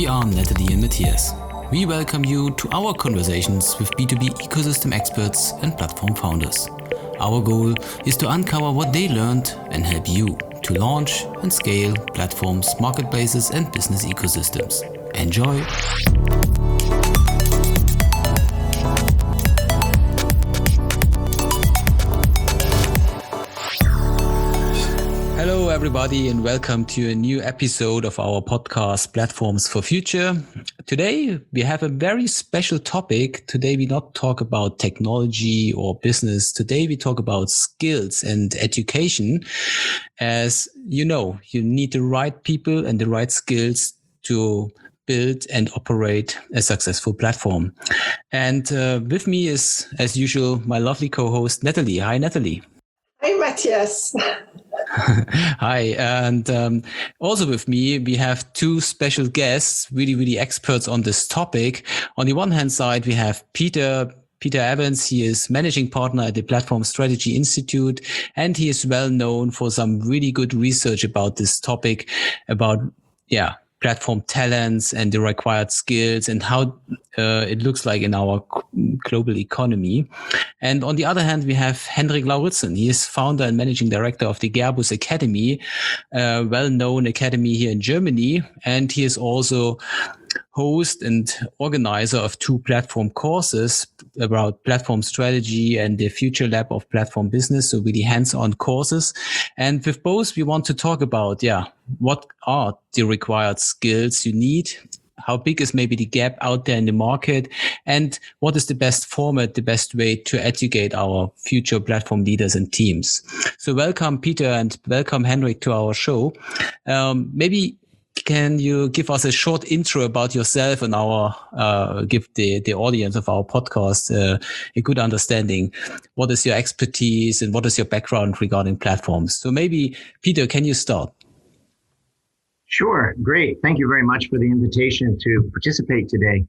We are Natalie and Matthias. We welcome you to our conversations with B2B ecosystem experts and platform founders. Our goal is to uncover what they learned and help you to launch and scale platforms, marketplaces, and business ecosystems. Enjoy! Hello, everybody, and welcome to a new episode of our podcast, Platforms for Future. Today, we have a very special topic. Today, we not talk about technology or business. Today, we talk about skills and education. As you know, you need the right people and the right skills to build and operate a successful platform. And with me is, as usual, my lovely co-host, Natalie. Hi, Natalie. Hi, Matthias. Hi. And also with me, we have two special guests, really experts on this topic. On the one hand side, we have Peter Evans. He is managing partner at the Platform Strategy Institute, and he is well known for some really good research about this topic, about, platform talents and the required skills and how it looks like in our global economy. And on the other hand, we have Hendrik Lauritzen. He is founder and managing director of the Gerbus Academy, a well-known academy here in Germany. And he is also host and organizer of two platform courses about platform strategy and the future lab of platform business. So really hands-on courses. And with both, we want to talk about, what are the required skills you need? How big is maybe the gap out there in the market? And what is the best format, the best way to educate our future platform leaders and teams? So welcome, Peter, and welcome, Hendrik, to our show. Maybe can you give us a short intro about yourself and give the audience of our podcast a good understanding? What is your expertise and what is your background regarding platforms? So maybe, Peter, can you start? Sure. Great. Thank you very much for the invitation to participate today.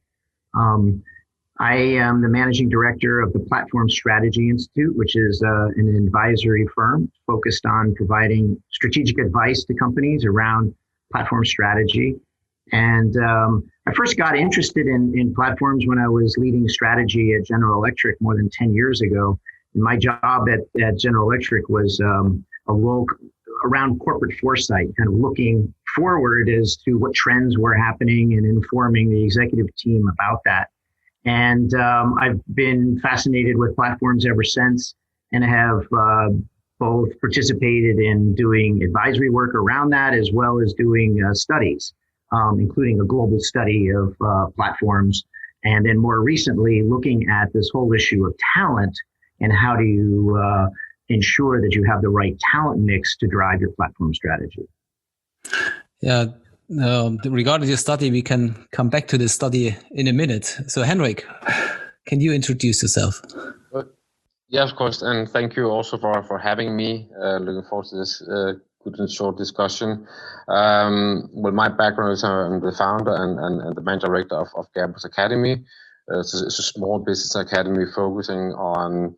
I am the managing director of the Platform Strategy Institute, which is an advisory firm focused on providing strategic advice to companies around platform strategy. And I first got interested in platforms when I was leading strategy at General Electric more than 10 years ago. And my job at General Electric was a role around corporate foresight, kind of looking forward as to what trends were happening and informing the executive team about that. And I've been fascinated with platforms ever since, and have both participated in doing advisory work around that, as well as doing studies, including a global study of platforms. And then more recently, looking at this whole issue of talent and how do you ensure that you have the right talent mix to drive your platform strategy. Yeah. Regarding your study, we can come back to this study in a minute. So, Hendrik, can you introduce yourself? Yeah, of course. And thank you also for having me. Looking forward to this good and short discussion. Well, my background is I'm the founder and the managing director of Gerbus Academy. It's a small business academy focusing on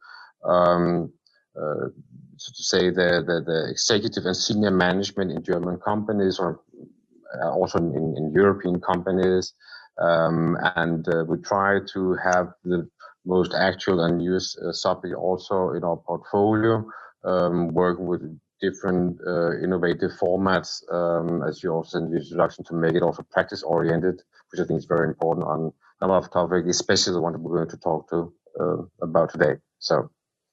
so to say the executive and senior management in German companies, or also in European companies, and we try to have the most actual and newest subject also in our portfolio, working with different innovative formats, as you also in the introduction, to make it also practice oriented, which I think is very important on a lot of topics, especially the one that we're going to talk about today. So.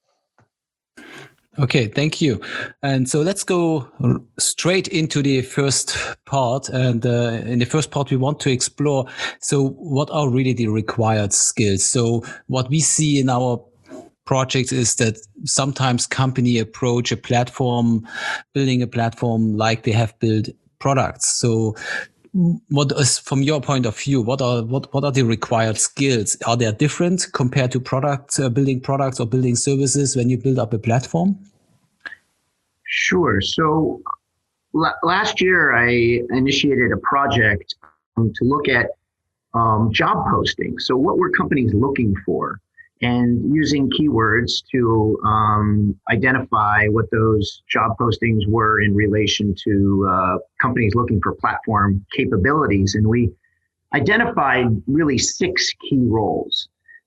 Okay, thank you. And so let's go straight into the first part. And in the first part, we want to explore, so what are really the required skills? So what we see in our projects is that sometimes company approach a platform, building a platform like they have built products. So what is, from your point of view, what are the required skills? Are they different compared to building products or building services when you build up a platform? Sure. So last year, I initiated a project to look at job postings. So what were companies looking for? And using keywords to identify what those job postings were in relation to companies looking for platform capabilities. And we identified really 6 key roles.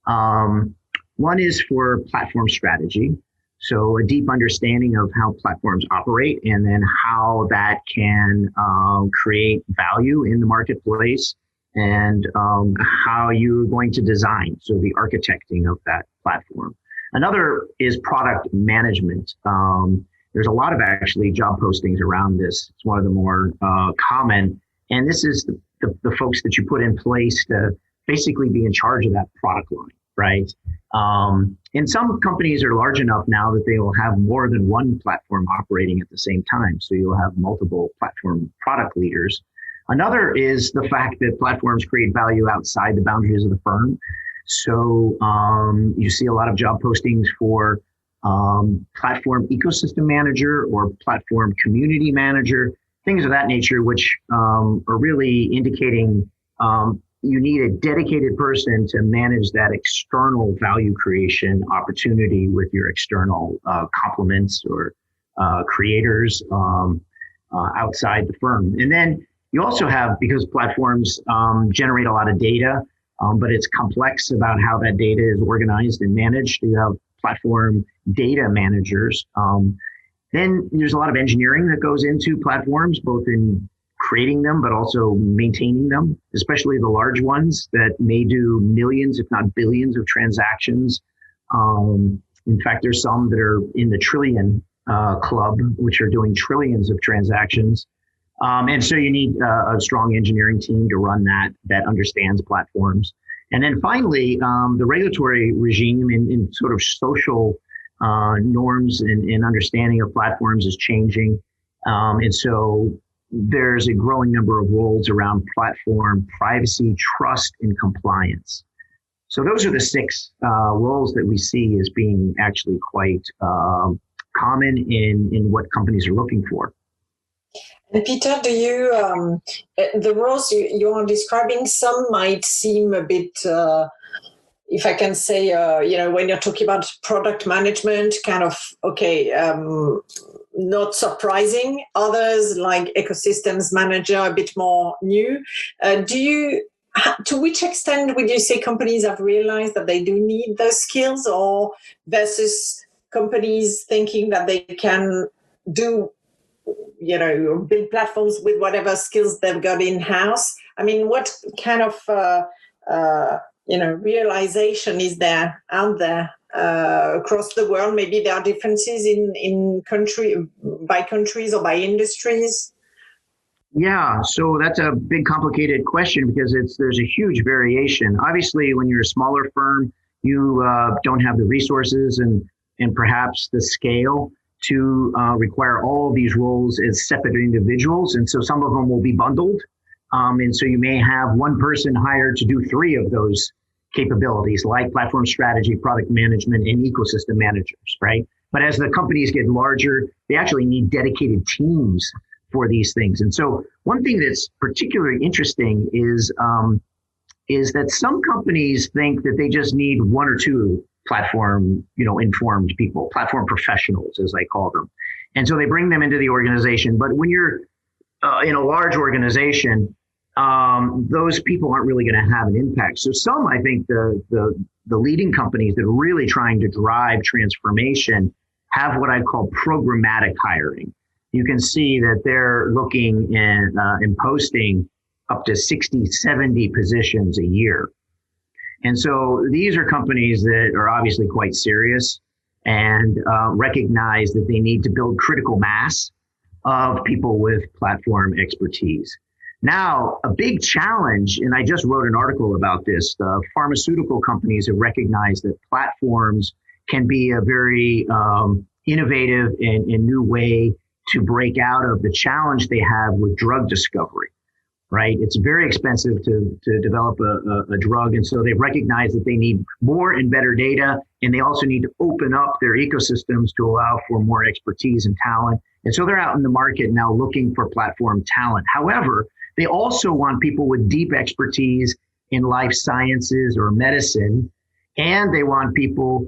One is for platform strategy. So a deep understanding of how platforms operate and then how that can create value in the marketplace and how you're going to design. So the architecting of that platform. Another is product management. There's a lot of actually job postings around this. It's one of the more common. And this is the folks that you put in place to basically be in charge of that product line, right? And some companies are large enough now that they will have more than one platform operating at the same time. So you'll have multiple platform product leaders. Another is the fact that platforms create value outside the boundaries of the firm. So you see a lot of job postings for platform ecosystem manager or platform community manager, things of that nature, which are really indicating you need a dedicated person to manage that external value creation opportunity with your external complements or creators outside the firm. And then you also have, because platforms generate a lot of data, but it's complex about how that data is organized and managed. You have platform data managers. Then there's a lot of engineering that goes into platforms, both in creating them, but also maintaining them, especially the large ones that may do millions, if not billions of transactions. In fact, there's some that are in the trillion club, which are doing trillions of transactions. And so you need a strong engineering team to run that understands platforms. And then finally, the regulatory regime in sort of social norms and understanding of platforms is changing. And so there's a growing number of roles around platform privacy, trust, and compliance. So those are the 6 roles that we see as being actually quite common in what companies are looking for. And Peter, do you, the roles you are describing, some might seem a bit, if I can say, when you're talking about product management, kind of, not surprising. Others, like ecosystems manager, a bit more new. To which extent would you say companies have realized that they do need those skills, or versus companies thinking that they can do, build platforms with whatever skills they've got in-house? I mean, what kind of, realization is there out there across the world? Maybe there are differences in by countries or by industries. Yeah, so that's a big, complicated question because there's a huge variation. Obviously, when you're a smaller firm, you don't have the resources and perhaps the scale to require all of these roles as separate individuals. And so some of them will be bundled. And so you may have one person hired to do 3 of those capabilities, like platform strategy, product management, and ecosystem managers, right? But as the companies get larger, they actually need dedicated teams for these things. And so one thing that's particularly interesting is that some companies think that they just need 1 or 2 platform, informed people, platform professionals, as I call them. And so they bring them into the organization. But when you're in a large organization, those people aren't really going to have an impact. So some, I think the leading companies that are really trying to drive transformation have what I call programmatic hiring. You can see that they're looking and posting up to 60, 70 positions a year. And so these are companies that are obviously quite serious and recognize that they need to build critical mass of people with platform expertise. Now, a big challenge, and I just wrote an article about this, pharmaceutical companies have recognized that platforms can be a very innovative and new way to break out of the challenge they have with drug discovery, right? It's very expensive to develop a drug. And so they recognize that they need more and better data, and they also need to open up their ecosystems to allow for more expertise and talent. And so they're out in the market now looking for platform talent. However, they also want people with deep expertise in life sciences or medicine, and they want people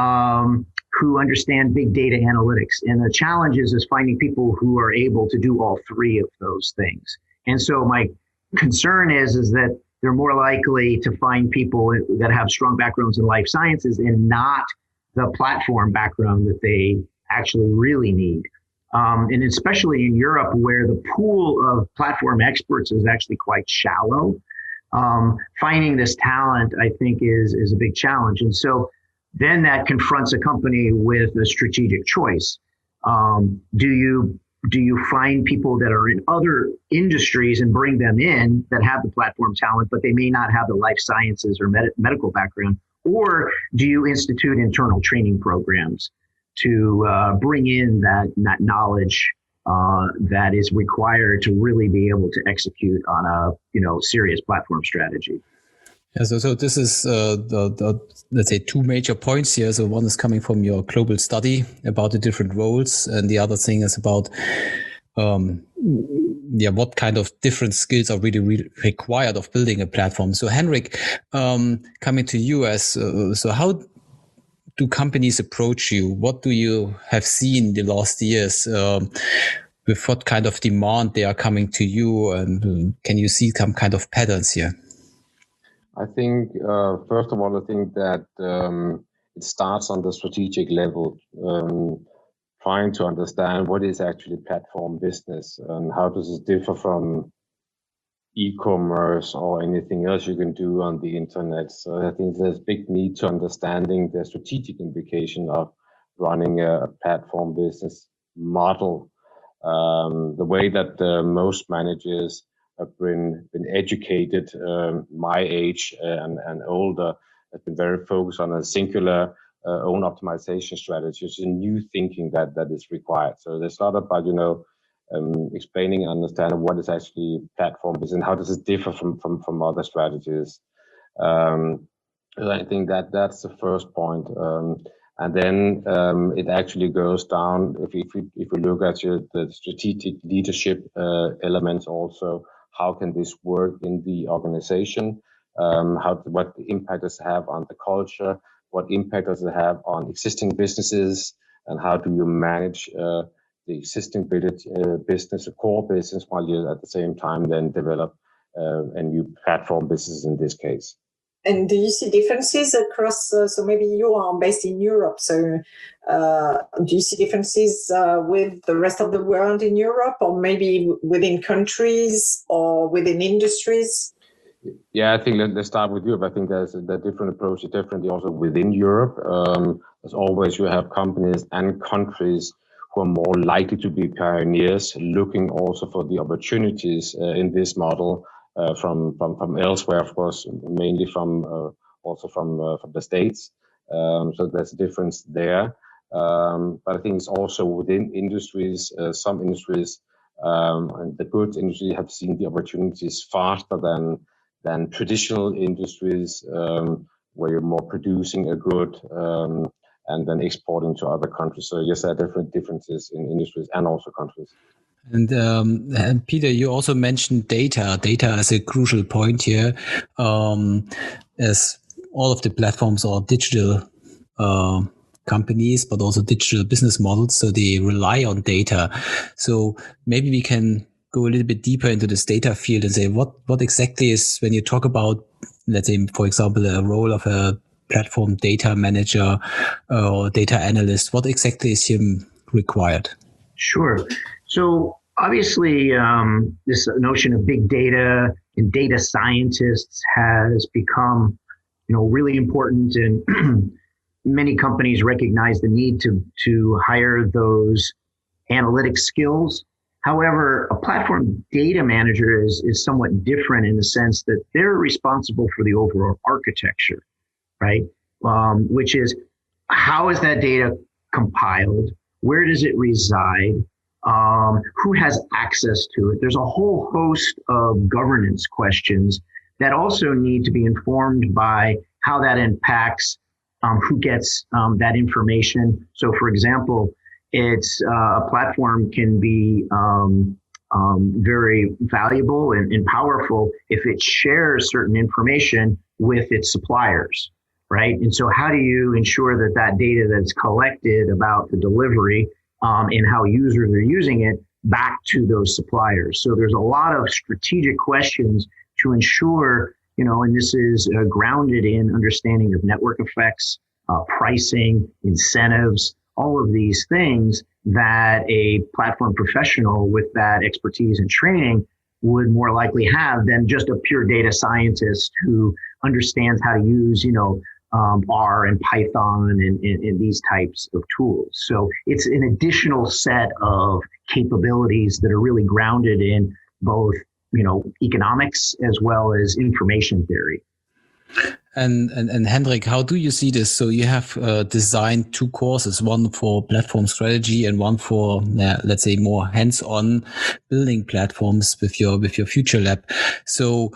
who understand big data analytics. And the challenge is finding people who are able to do all 3 of those things. And so my concern is that they're more likely to find people that have strong backgrounds in life sciences and not the platform background that they actually really need. And especially in Europe, where the pool of platform experts is actually quite shallow, finding this talent, I think, is a big challenge. And so then that confronts a company with a strategic choice. Do you find people that are in other industries and bring them in that have the platform talent, but they may not have the life sciences or medical background? Or do you institute internal training programs to bring in that knowledge that is required to really be able to execute on a serious platform strategy? Yeah, so this is the let's say two major points here. So one is coming from your global study about the different roles, and the other thing is about what kind of different skills are really required of building a platform. So Henrik, coming to you so how do companies approach you? What do you have seen the last years? With what kind of demand they are coming to you, and can you see some kind of patterns here? I think, first of all, I think that it starts on the strategic level, trying to understand what is actually platform business and how does it differ from e-commerce or anything else you can do on the internet. So I think there's big need to understanding the strategic implication of running a platform business model. The way that most managers have been educated, my age and older, have been very focused on a singular own optimization strategy. It's a new thinking that is required. So there's a lot about, explaining and understanding what is actually platform business and how does it differ from other strategies. I think that's the first point. And then it actually goes down, if we look at the strategic leadership elements also, how can this work in the organization? What impact does it have on the culture? What impact does it have on existing businesses? And how do you manage the existing business, a core business, while you at the same time then develop a new platform business in this case? And do you see differences across? So maybe you are based in Europe. So do you see differences with the rest of the world in Europe, or maybe within countries or within industries? Yeah, I think let's start with Europe. I think there's a different approach, differently also within Europe. As always, you have companies and countries who are more likely to be pioneers, looking also for the opportunities in this model. From elsewhere, of course, mainly from the States. So there's a difference there. But I think it's also within industries. Some industries and the goods industry have seen the opportunities faster than traditional industries, where you're more producing a good and then exporting to other countries. So yes, there are different differences in industries and also countries. And Peter, you also mentioned data. Data is a crucial point here, as all of the platforms are digital companies, but also digital business models. So they rely on data. So maybe we can go a little bit deeper into this data field and say what exactly is, when you talk about, let's say, for example, a role of a platform data manager or data analyst, what exactly is here required? Sure. So obviously, this notion of big data and data scientists has become, really important, and many companies recognize the need to hire those analytic skills. However, a platform data manager is somewhat different in the sense that they're responsible for the overall architecture, right? Which is, how is that data compiled? Where does it reside? Who has access to it? There's a whole host of governance questions that also need to be informed by how that impacts who gets that information. So, for example, it's a platform can be very valuable and powerful if it shares certain information with its suppliers, right? And so how do you ensure that data that's collected about the delivery and how users are using it back to those suppliers? So there's a lot of strategic questions to ensure and this is grounded in understanding of network effects, pricing, incentives, all of these things that a platform professional with that expertise and training would more likely have than just a pure data scientist who understands how to use, R and Python and these types of tools. So it's an additional set of capabilities that are really grounded in both, economics as well as information theory. And Hendrik, how do you see this? So you have designed two courses, one for platform strategy and one for, let's say, more hands-on building platforms with your Future Lab. So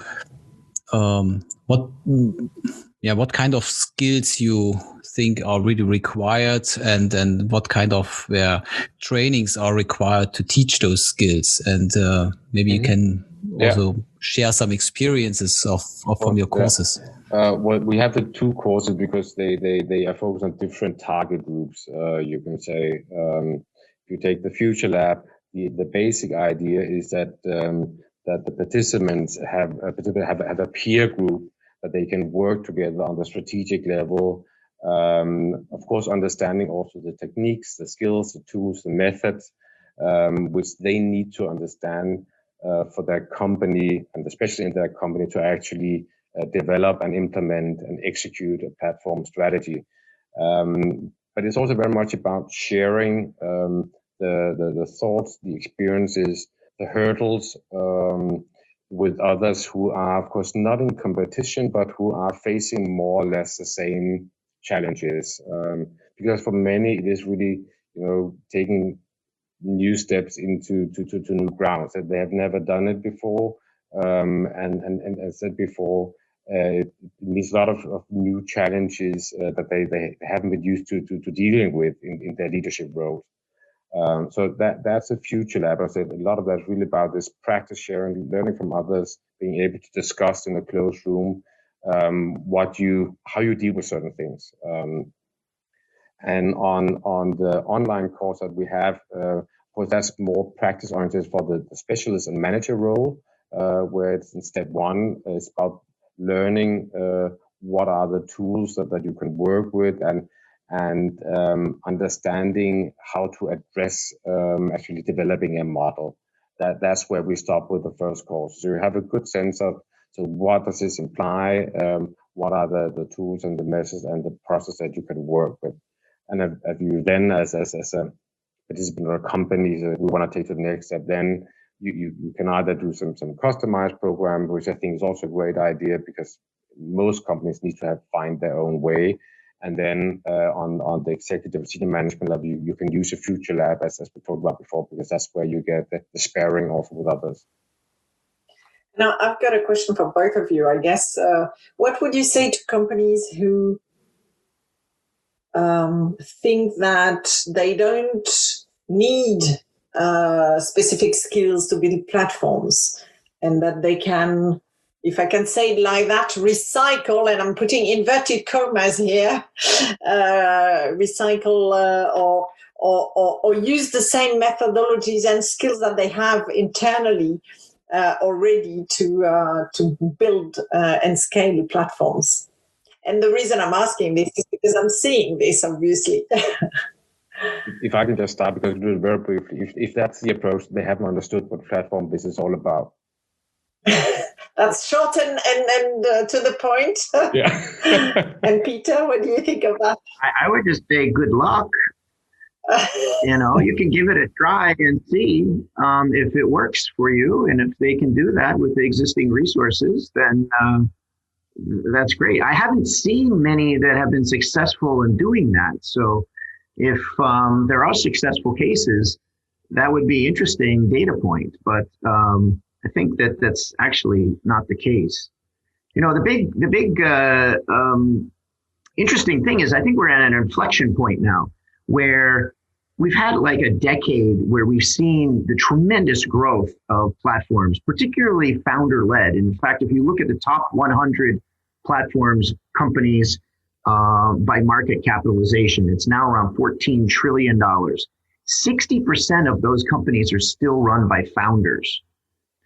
what kind of skills you think are really required, and what kind of trainings are required to teach those skills? And maybe you can also share some experiences from your courses. Well, we have the two courses because they are focused on different target groups. You can say, if you take the Future Lab, the basic idea is that the participants have a peer group that they can work together on the strategic level. Of course, understanding also the techniques, the skills, the tools, the methods, which they need to understand for their company, and especially in their company, to actually develop and implement and execute a platform strategy. But it's also very much about sharing the thoughts, the experiences, the hurdles with others who are, of course, not in competition, but who are facing more or less the same challenges. Because for many, it is really, taking new steps into new grounds that they have never done it before. And as I said before, it means a lot of new challenges that they haven't been used to dealing with in their leadership roles. So that's a Future Lab. I said a lot of that's really about this practice sharing, learning from others, being able to discuss in a closed room how you deal with certain things. And on the online course that we have, of course, that's more practice oriented for the specialist and manager role, where it's in step one, it's about learning what are the tools that you can work with, and understanding how to address actually developing a model. That's where we stop with the first course. So you have a good sense of, so what does this imply? What are the tools and the methods and the process that you can work with? And if you then, as a participant or a company, we want to take to the next step, then you can either do some customized program, which I think is also a great idea, because most companies need to find their own way. And then on the executive senior management level, you can use a Future Lab, as we talked about before, because that's where you get the sparring also with others. Now, I've got a question for both of you, I guess. What would you say to companies who think that they don't need specific skills to build platforms, and that they can, if I can say it like that, recycle, and I'm putting inverted commas here, recycle or use the same methodologies and skills that they have internally already to build and scale platforms. And the reason I'm asking this is because I'm seeing this, obviously. If I can just start, because very briefly, if that's the approach, they haven't understood what platform business is all about. That's short and to the point. Yeah. And Peter, what do you think of that? I would just say good luck. You can give it a try and see if it works for you. And if they can do that with the existing resources, then that's great. I haven't seen many that have been successful in doing that. So if there are successful cases, that would be interesting data point. But I think that's actually not the case. The big interesting thing is, I think we're at an inflection point now where we've had like a decade where we've seen the tremendous growth of platforms, particularly founder-led. In fact, if you look at the top 100 platforms companies by market capitalization, it's now around $14 trillion. 60% of those companies are still run by founders.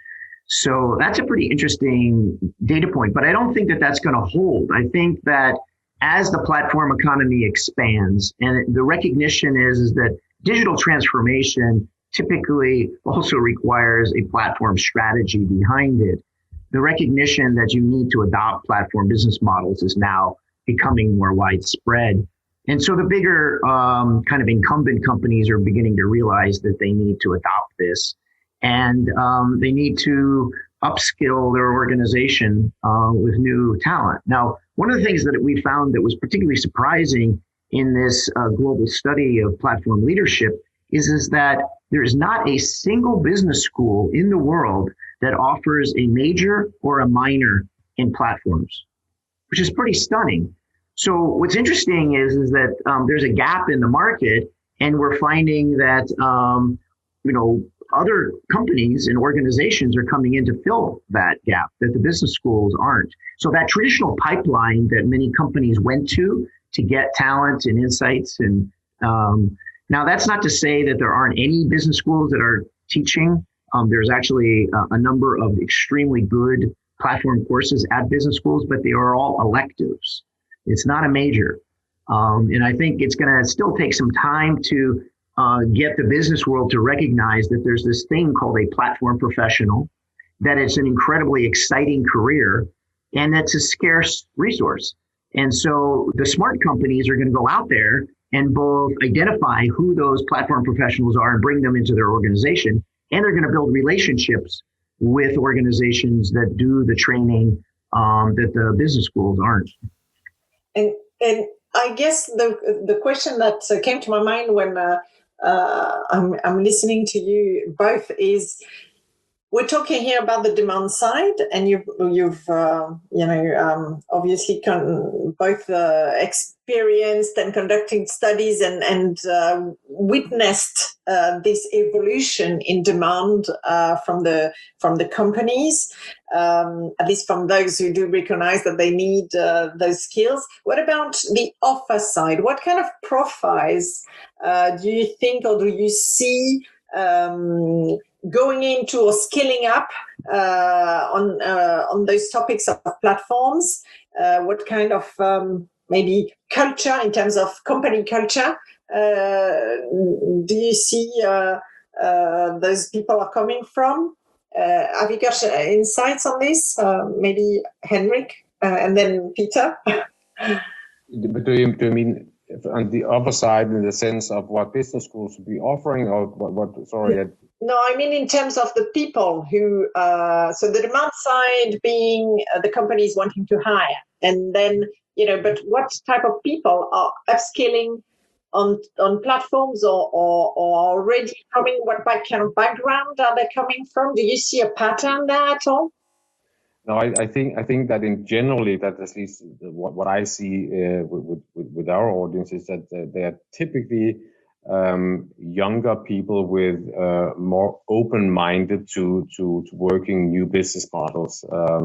So that's a pretty interesting data point, but I don't think that that's going to hold. I think that as the platform economy expands, and the recognition is that digital transformation typically also requires a platform strategy behind it. The recognition that you need to adopt platform business models is now becoming more widespread. And so the bigger kind of incumbent companies are beginning to realize that they need to adopt this, and they need to upskill their organization with new talent. Now, one of the things that we found that was particularly surprising in this global study of platform leadership is that there is not a single business school in the world that offers a major or a minor in platforms, which is pretty stunning. So what's interesting is that there's a gap in the market, and we're finding that other companies and organizations are coming in to fill that gap that the business schools aren't. So that traditional pipeline that many companies went to get talent and insights, and now that's not to say that there aren't any business schools that are teaching. There's actually a number of extremely good platform courses at business schools, but they are all electives. It's not a major. And I think it's going to still take some time to get the business world to recognize that there's this thing called a platform professional, that it's an incredibly exciting career, and it's a scarce resource. And so the smart companies are going to go out there and both identify who those platform professionals are and bring them into their organization, and they're going to build relationships with organizations that do the training that the business schools aren't. And I guess the question that came to my mind when I'm listening to you both is, we're talking here about the demand side, and you've obviously both experienced and conducting studies and witnessed this evolution in demand from the companies, at least from those who do recognize that they need those skills. What about the offer side? What kind of profiles do you think, or do you see going into or scaling up on those topics of platforms? What kind of maybe culture, in terms of company culture, do you see those people are coming from? Have you got insights on this? Maybe Henrik and then Peter. But do you mean on the other side, in the sense of what business schools would be offering, or what? Sorry. No, I mean in terms of the people who, so the demand side being the companies wanting to hire, and then, but what type of people are upskilling on platforms or already coming? What kind of background are they coming from? Do you see a pattern there at all? No, I think that in generally, that at least what I see with our audience is that they are typically younger people with more open-minded to working new business models.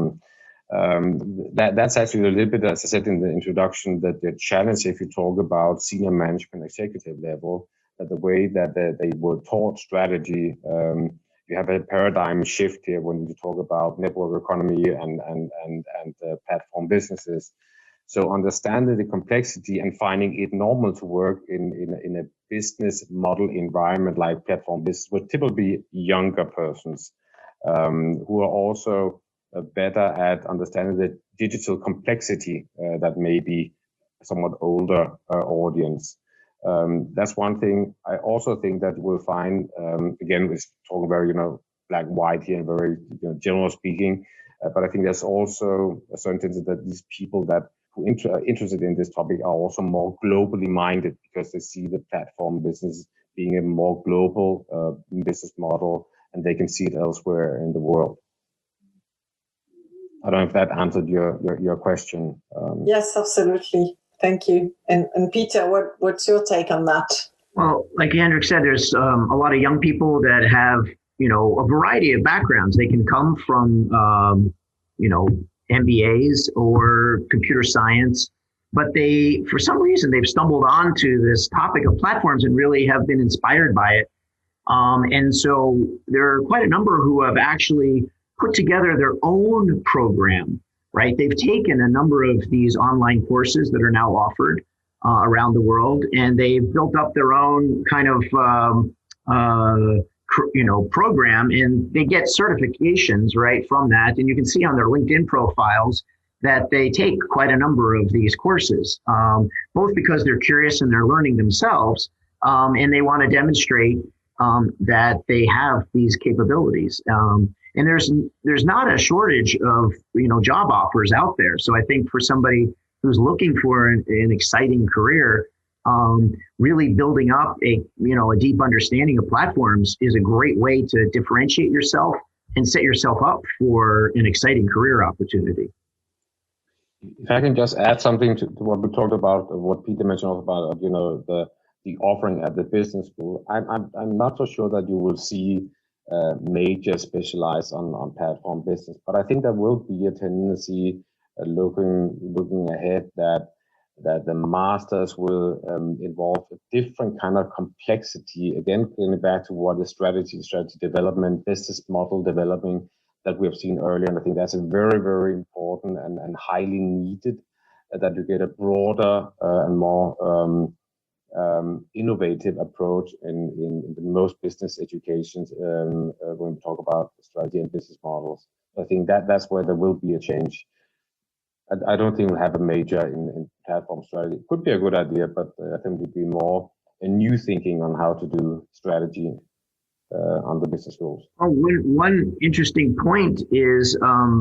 That's actually a little bit, as I said in the introduction, that the challenge, if you talk about senior management, executive level, that the way that they were taught strategy. You have a paradigm shift here when you talk about network economy and platform businesses. So understanding the complexity and finding it normal to work in a business model environment like platform business would typically be younger persons who are also better at understanding the digital complexity that may be somewhat older audience. That's one thing. I also think that we'll find, again, we're talking very, black and white here, and very general speaking, but I think there's also a certain sense that these people that who are interested in this topic are also more globally minded, because they see the platform business being a more global business model, and they can see it elsewhere in the world. I don't know if that answered your question. Yes, absolutely. Thank you. And Peter, what's your take on that? Well, like Henrik said, there's a lot of young people that have, a variety of backgrounds. They can come from, MBAs or computer science, but for some reason, they've stumbled onto this topic of platforms and really have been inspired by it. And so there are quite a number who have actually put together their own program, right? They've taken a number of these online courses that are now offered around the world, and they've built up their own kind of program, and they get certifications right from that. And you can see on their LinkedIn profiles that they take quite a number of these courses, both because they're curious and they're learning themselves, and they want to demonstrate that they have these capabilities. And there's not a shortage of job offers out there. So I think for somebody who's looking for an exciting career, really building up a deep understanding of platforms is a great way to differentiate yourself and set yourself up for an exciting career opportunity. If I can just add something to what we talked about, what Peter mentioned about the offering at the business school, I'm not so sure that you will see major specialized on platform business, but I think there will be a tendency looking ahead that the masters will involve a different kind of complexity. Again, going back to what is strategy development, business model developing that we have seen earlier. And I think that's a very, very important and highly needed, that you get a broader and more innovative approach in the most business educations when we talk about strategy and business models. I think that's where there will be a change. I don't think we'll have a major in platform strategy. It could be a good idea, but I think it would be more a new thinking on how to do strategy on the business schools. One interesting point is,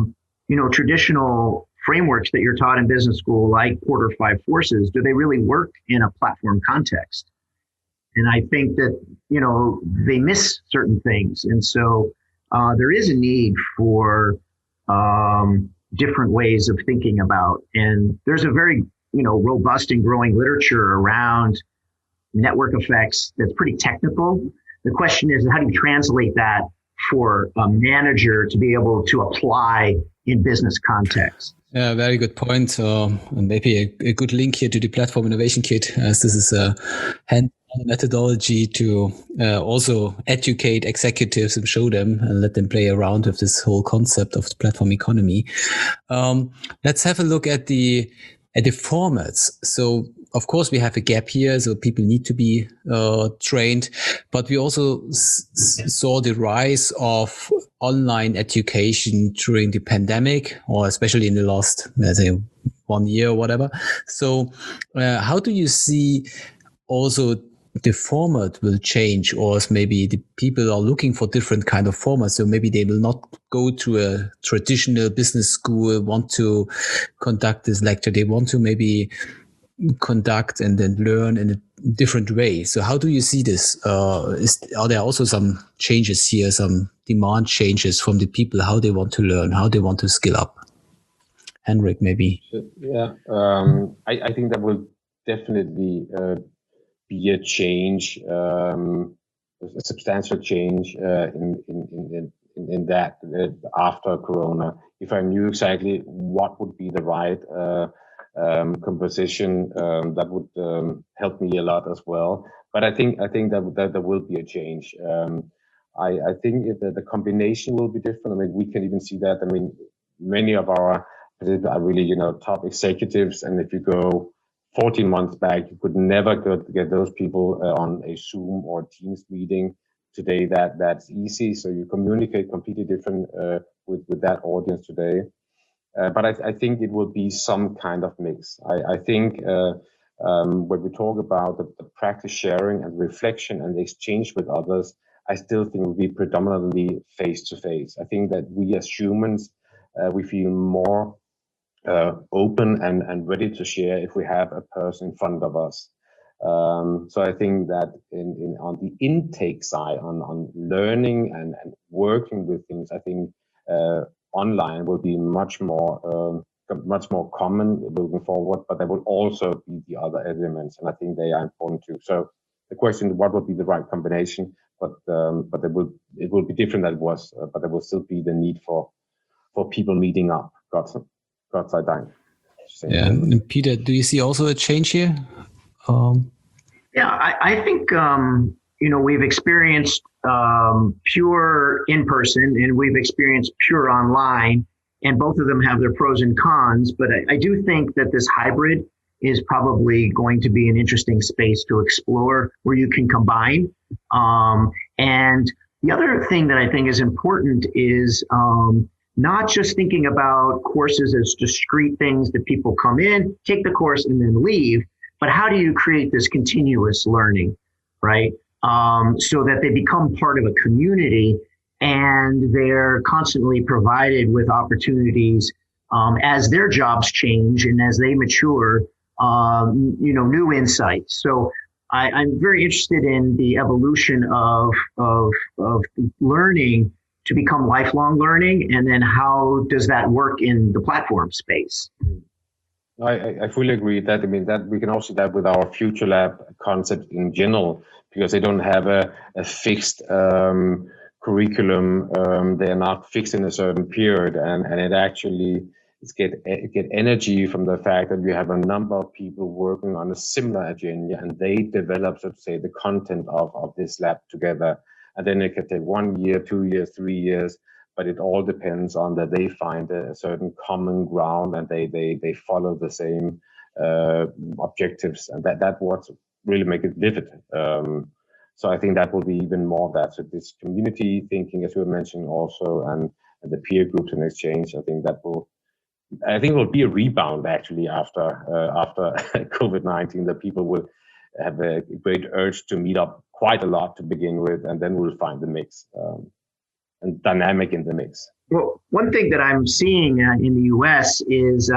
traditional frameworks that you're taught in business school, like Porter 5 Forces, do they really work in a platform context? And I think that, they miss certain things. And so there is a need for different ways of thinking about. And there's a very, robust and growing literature around network effects that's pretty technical. The question is, how do you translate that for a manager to be able to apply in business context? Yeah, very good point. And maybe a good link here to the Platform Innovation Kit, as this is a hands-on methodology to also educate executives and show them and let them play around with this whole concept of the platform economy. Let's have a look at the formats. So, of course, we have a gap here, so people need to be trained, but we also saw the rise of online education during the pandemic, or especially in the last, let's say, 1 year or whatever. So how do you see also the format will change, or maybe the people are looking for different kind of formats? So maybe they will not go to a traditional business school, want to conduct this lecture. They want to maybe conduct and then learn in a different way. So how do you see this? Are there also some changes here, some demand changes from the people, how they want to learn, how they want to skill up? Henrik, maybe. Yeah, I think that will definitely be a change, a substantial change in that after Corona. If I knew exactly what would be the right composition, that would help me a lot as well. But I think that there will be a change. I think that the combination will be different. I mean, we can even see that. I mean, many of our are really, top executives, and if you go 14 months back, you could never get those people on a Zoom or Teams meeting. Today, that's easy. So you communicate completely different with that audience today. But I think it will be some kind of mix. I think when we talk about the practice sharing and reflection and the exchange with others, I still think it will be predominantly face-to-face. I think that we as humans, we feel more open and ready to share if we have a person in front of us. So I think that on the intake side, on learning and working with things, I think online will be much more common moving forward, but there will also be the other elements, and I think they are important too. So the question, what would be the right combination? But it will be different than it was, but there will still be the need for people meeting up. Gott sei Dank. Yeah, and Peter, do you see also a change here? Yeah, I think we've experienced pure in-person and we've experienced pure online, and both of them have their pros and cons. But I do think that this hybrid is probably going to be an interesting space to explore where you can combine. And the other thing that I think is important is not just thinking about courses as discrete things that people come in, take the course and then leave, but how do you create this continuous learning, right? So that they become part of a community and they're constantly provided with opportunities as their jobs change and as they mature, new insights. So I'm very interested in the evolution of learning to become lifelong learning, and then how does that work in the platform space? I fully agree that. I mean, that we can also see that with our Future Lab concept in general, because they don't have a fixed curriculum. They are not fixed in a certain period, and it actually get energy from the fact that we have a number of people working on a similar agenda, and they develop, so to say, the content of this lab together. And then it can take 1 year, 2 years, 3 years, but it all depends on that they find a certain common ground and they follow the same objectives, and that what really make it vivid. So I think that will be even more of that. So this community thinking, as you were mentioning also, and the peer groups and exchange, I think it will be a rebound actually after COVID-19, that people will have a great urge to meet up quite a lot to begin with, and then we'll find the mix and dynamic in the mix. Well, one thing that I'm seeing in the U.S. is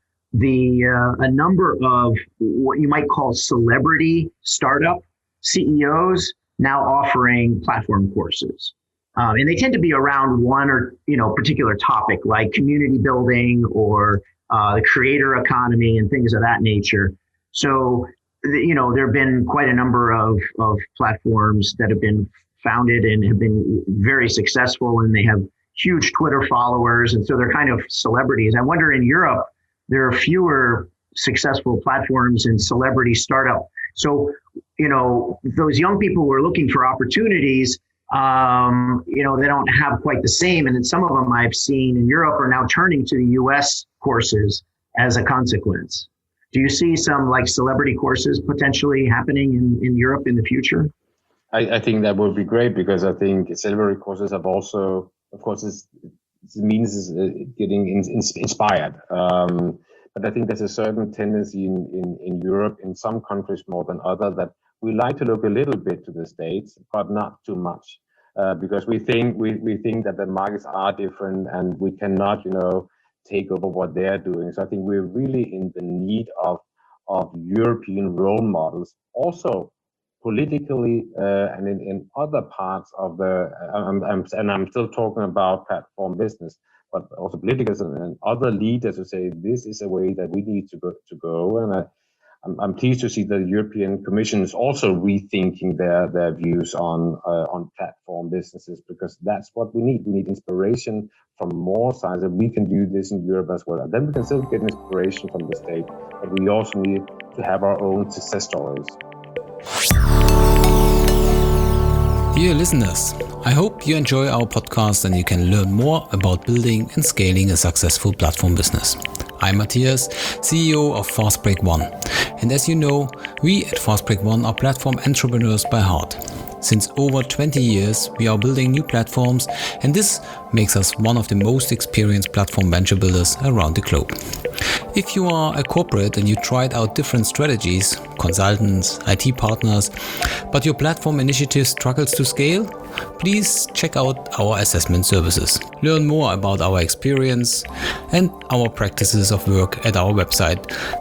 a number of what you might call celebrity startup CEOs now offering platform courses. And they tend to be around one or particular topic, like community building or the creator economy and things of that nature. So, there have been quite a number of platforms that have been founded and have been very successful, and they have huge Twitter followers, and so they're kind of celebrities. I wonder, in Europe, there are fewer successful platforms and celebrity startup. So, those young people who are looking for opportunities, they don't have quite the same. And then some of them I've seen in Europe are now turning to the US courses as a consequence. Do you see some like celebrity courses potentially happening in Europe in the future? I think that would be great, because I think celebrity courses have also, of course, it means getting inspired. But I think there's a certain tendency in Europe, in some countries more than others, that we like to look a little bit to the States, but not too much, because we think that the markets are different and we cannot, take over what they're doing. So I think we're really in the need of European role models, also politically and in other parts of the. I'm still talking about platform business, but also politicals and other leaders who say this is a way that we need to go. And I'm pleased to see the European Commission is also rethinking their views on platform businesses, because that's what we need. We need inspiration from more sides, that we can do this in Europe as well. And then we can still get inspiration from the States, but we also need to have our own success stories. Dear listeners, I hope you enjoy our podcast and you can learn more about building and scaling a successful platform business. I'm Matthias, CEO of Fastbreak One. And as you know, we at Fastbreak One are platform entrepreneurs by heart. Since over 20 years, we are building new platforms, and this makes us one of the most experienced platform venture builders around the globe. If you are a corporate and you tried out different strategies, consultants, IT partners, but your platform initiative struggles to scale, please check out our assessment services. Learn more about our experience and our practices of work at our website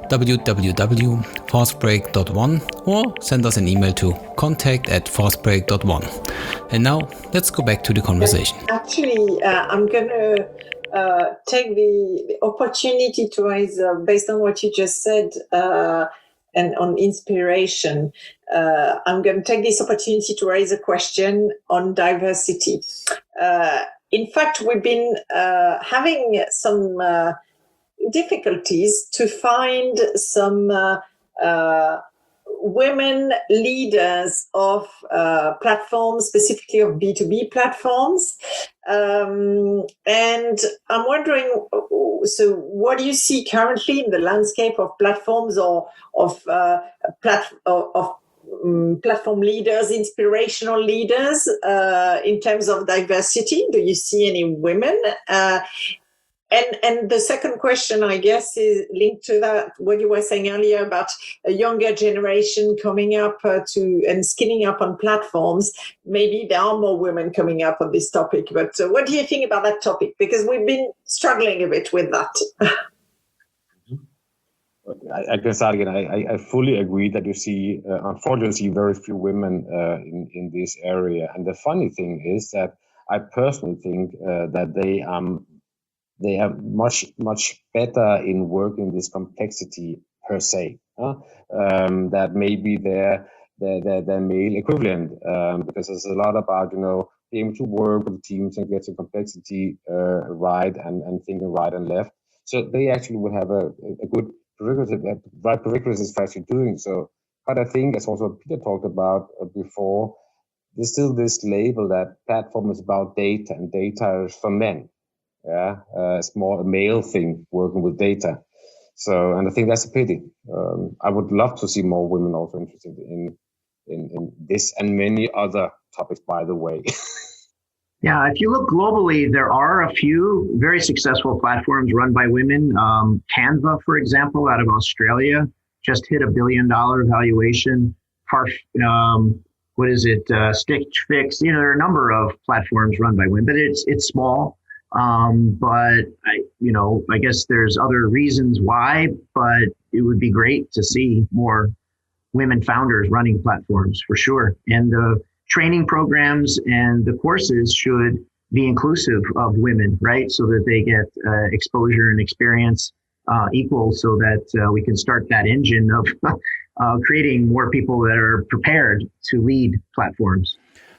www.fastbreak.one, or send us an email to contact@fastbreak.one. And now let's go back to the conversation. Actually, I'm going to take the opportunity to raise, based on what you just said, and on inspiration, I'm going to take this opportunity to raise a question on diversity. In fact, we've been having some difficulties to find some women leaders of platforms, specifically of B2B platforms. And I'm wondering, so what do you see currently in the landscape of platforms or of platform leaders, inspirational leaders in terms of diversity? Do you see any women? And the second question, I guess, is linked to that, what you were saying earlier about a younger generation coming up and skinning up on platforms. Maybe there are more women coming up on this topic. But what do you think about that topic? Because we've been struggling a bit with that. I can start again. I fully agree that you see, unfortunately, very few women in this area. And the funny thing is that I personally think that they are much better in working this complexity per se. That maybe their male equivalent, because there's a lot about being able to work with teams and get the complexity right and thinking right and left. So they actually will have a good prerequisites for actually doing so. But I think, as also Peter talked about before, there's still this label that platform is about data and data is for men. Yeah, it's more a male thing working with data. So, and I think that's a pity. I would love to see more women also interested in this and many other topics, by the way. Yeah, if you look globally, there are a few very successful platforms run by women. Canva, for example, out of Australia, just hit $1 billion valuation. Stitch Fix. There are a number of platforms run by women, but it's small. But I guess there's other reasons why, but it would be great to see more women founders running platforms for sure. And the training programs and the courses should be inclusive of women, right? So that they get exposure and experience equal, so that we can start that engine of creating more people that are prepared to lead platforms.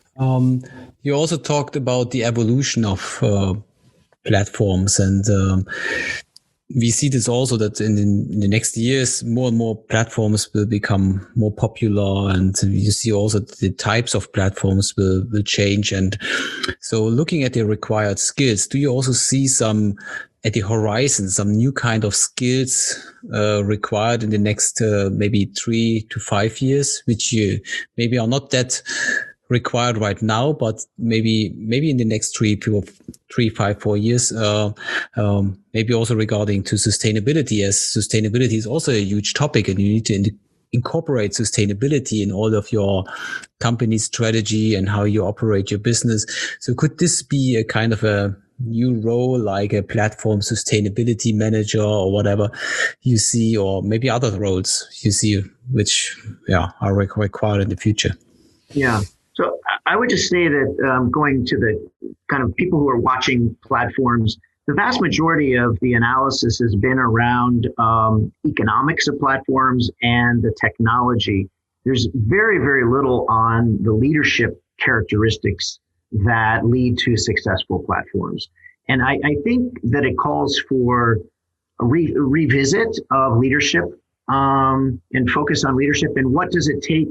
You also talked about the evolution of platforms, and we see this also that in the next years, more and more platforms will become more popular, and you see also the types of platforms will change. And so looking at the required skills, do you also see some at the horizon, some new kind of skills required in the next maybe 3 to 5 years, which you maybe are not that required right now, but maybe in the next 4 years, maybe also regarding to sustainability, as sustainability is also a huge topic, and you need to incorporate sustainability in all of your company strategy and how you operate your business. So could this be a kind of a new role, like a platform sustainability manager or whatever you see, or maybe other roles you see which are required in the future? Yeah. So I would just say that going to the kind of people who are watching platforms, the vast majority of the analysis has been around economics of platforms and the technology. There's very, very little on the leadership characteristics that lead to successful platforms. And I think that it calls for a revisit of leadership and focus on leadership and what does it take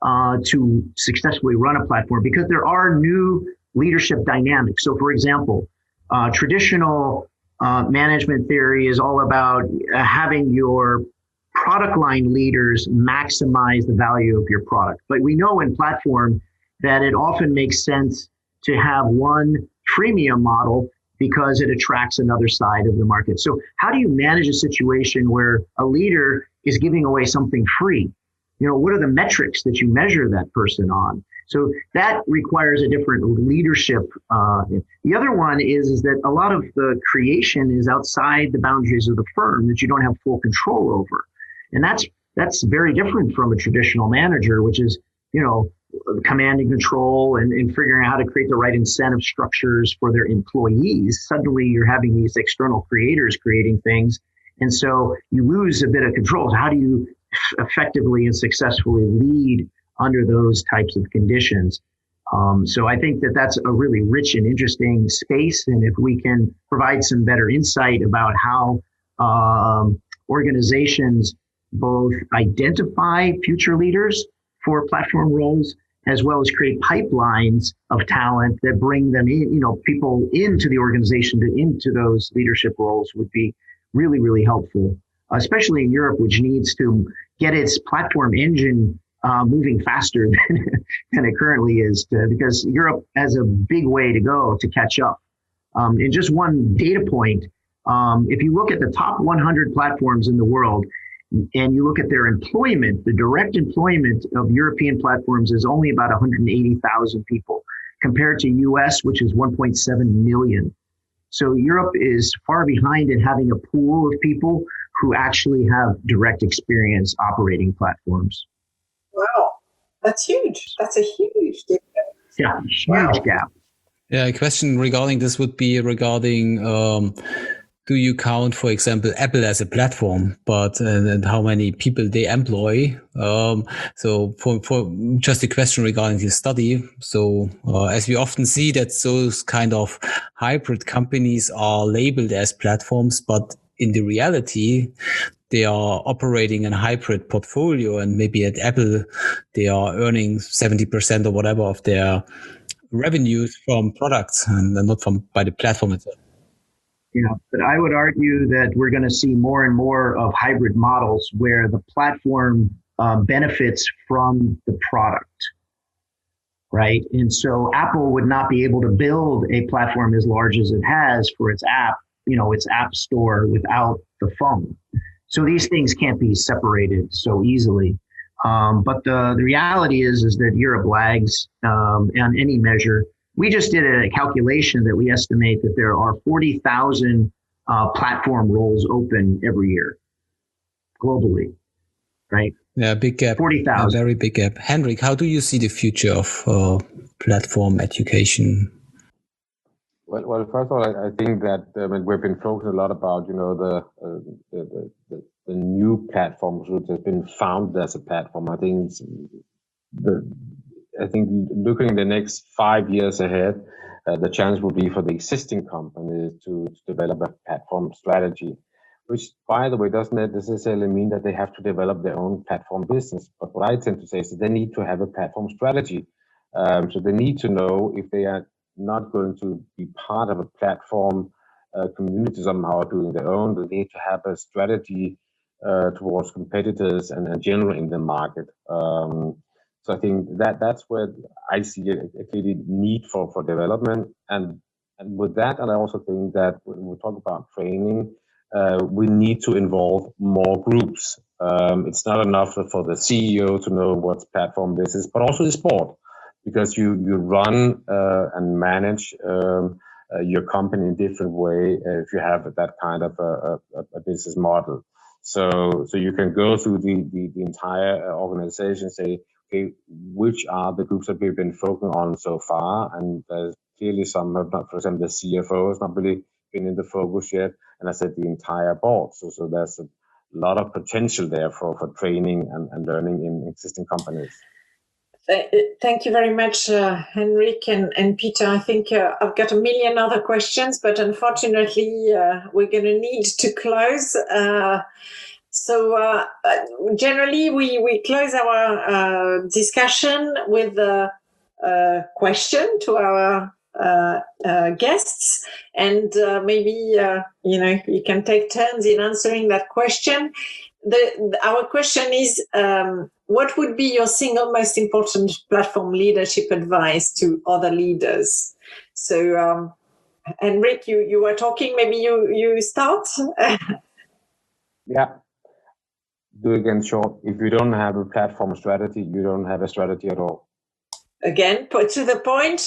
to successfully run a platform, because there are new leadership dynamics. So, for example, traditional management theory is all about having your product line leaders maximize the value of your product. But we know in platform that it often makes sense to have one freemium model because it attracts another side of the market. So how do you manage a situation where a leader is giving away something free? What are the metrics that you measure that person on? So that requires a different leadership. The other one is that a lot of the creation is outside the boundaries of the firm that you don't have full control over. And that's very different from a traditional manager, which is, command and control and figuring out how to create the right incentive structures for their employees. Suddenly you're having these external creators creating things. And so you lose a bit of control. How do you effectively and successfully lead under those types of conditions? So I think that that's a really rich and interesting space. And if we can provide some better insight about how organizations both identify future leaders for platform roles, as well as create pipelines of talent that bring them in, people into the organization into those leadership roles would be really, really helpful, especially in Europe, which needs to get its platform engine moving faster than it currently is, because Europe has a big way to go to catch up. And just one data point, if you look at the top 100 platforms in the world, and you look at their employment, the direct employment of European platforms is only about 180,000 people, compared to US, which is 1.7 million. So Europe is far behind in having a pool of people who actually have direct experience operating platforms. Wow, that's huge. That's a huge difference. Yeah, huge gap. Yeah, a question regarding this would be regarding, do you count, for example, Apple as a platform, but and how many people they employ? So for just a question regarding this study. So as we often see that those kind of hybrid companies are labeled as platforms, but in the reality, they are operating a hybrid portfolio, and maybe at Apple, they are earning 70% or whatever of their revenues from products and not by the platform itself. Yeah, but I would argue that we're going to see more and more of hybrid models where the platform benefits from the product, right? And so Apple would not be able to build a platform as large as it has for its app, its app store without the phone. So these things can't be separated so easily. But the reality is that Europe lags on any measure. We just did a calculation that we estimate that there are 40,000 platform roles open every year globally, right? Yeah, big gap. 40,000. Very big gap. Henrik, how do you see the future of platform education? Well, first of all, I think that we've been focusing a lot about, the new platforms which have been founded as a platform. I think looking the next 5 years ahead, the challenge will be for the existing companies to develop a platform strategy, which, by the way, doesn't necessarily mean that they have to develop their own platform business. But what I tend to say is that they need to have a platform strategy. So they need to know if they are not going to be part of a platform community somehow doing their own. They need to have a strategy towards competitors and general in the market. So I think that's where I see a clear need for development. And with that, and I also think that when we talk about training, we need to involve more groups. It's not enough for the CEO to know what platform this is, but also the board, because you run and manage your company in a different way if you have that kind of a business model. So you can go through the entire organization, say, okay, which are the groups that we've been focusing on so far? And there's clearly some have not, for example, the CFO has not really been in the focus yet. And I said the entire board. So there's a lot of potential there for training and learning in existing companies. Thank you very much, Henrik and Peter. I think I've got a million other questions, but unfortunately, we're going to need to close. So generally, we close our discussion with a question to our guests, and maybe you can take turns in answering that question. Our question is, what would be your single most important platform leadership advice to other leaders? So, Henrik, you were talking. Maybe you start. Yeah. Do it again short. If you don't have a platform strategy, you don't have a strategy at all. Again, put to the point.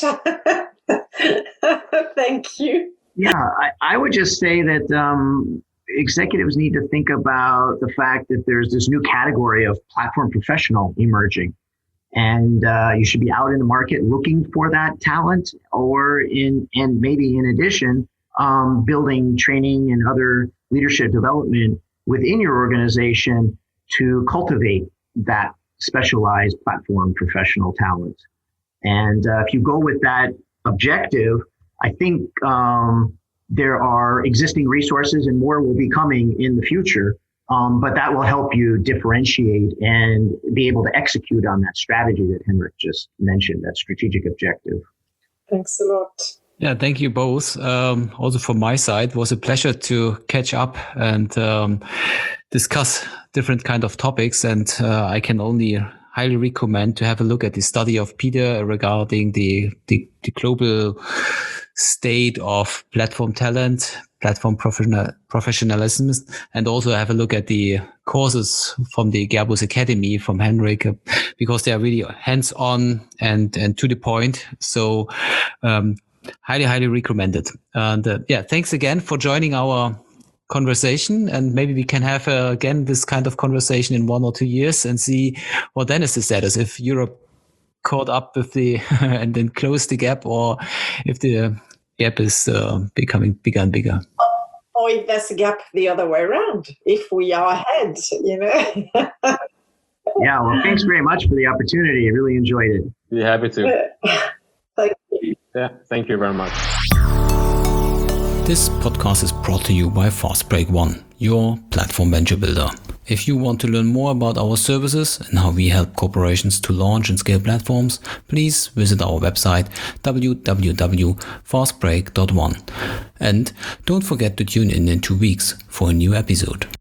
Thank you. Yeah, I would just say that executives need to think about the fact that there's this new category of platform professional emerging. And you should be out in the market looking for that talent, and maybe in addition, building training and other leadership development within your organization to cultivate that specialized platform professional talent. And if you go with that objective, I think there are existing resources and more will be coming in the future But that will help you differentiate and be able to execute on that strategy that Henrik just mentioned, that strategic objective. Thanks a lot. Yeah, thank you both. Also from my side, it was a pleasure to catch up and discuss different kind of topics. And I can only highly recommend to have a look at the study of Peter regarding the global state of platform talent, platform professionalism, and also have a look at the courses from the Gearbus Academy from Henrik, because they are really hands-on and to the point. So highly recommended. And thanks again for joining our conversation, and maybe we can have again this kind of conversation in 1 or 2 years and see what then is the status, if Europe caught up with the and then closed the gap, or if the gap is becoming bigger and bigger. Or if there's a gap the other way around, if we are ahead, Yeah, well, thanks very much for the opportunity. I really enjoyed it. Be happy to. Thank you. Yeah, thank you very much. This podcast is brought to you by Fastbreak One, your platform venture builder. If you want to learn more about our services and how we help corporations to launch and scale platforms, please visit our website www.fastbreak.one. And don't forget to tune in 2 weeks for a new episode.